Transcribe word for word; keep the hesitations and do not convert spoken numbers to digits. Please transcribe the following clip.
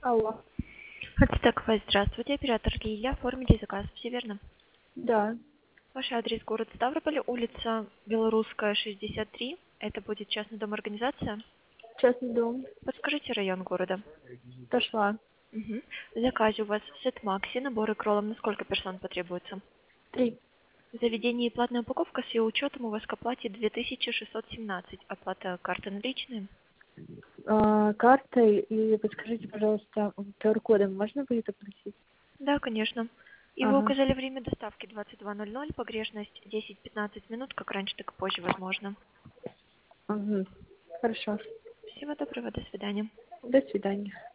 Алло. Хацтеквест, здравствуйте, оператор Лилия, оформили заказ, все верно? Да, Ваш адрес город Ставрополь, улица Белорусская, шестьдесят три, это будет частный дом организация. частный дом. Подскажите район города. Пошла. Угу. В заказе у вас сет Макси, наборы кролом, на сколько персон потребуется? Три. В заведении платная упаковка с ее учетом у вас к оплате две тысячи шестьсот семнадцать, оплата карты наличные. А, картой и подскажите, пожалуйста, ку ар кодом можно будет оплатить? Да, конечно. И вы Ага. указали время доставки двадцать два ноль ноль, погрешность десять-пятнадцать минут, как раньше, так и позже возможно. Угу. Хорошо. Всего доброго, до свидания. До свидания.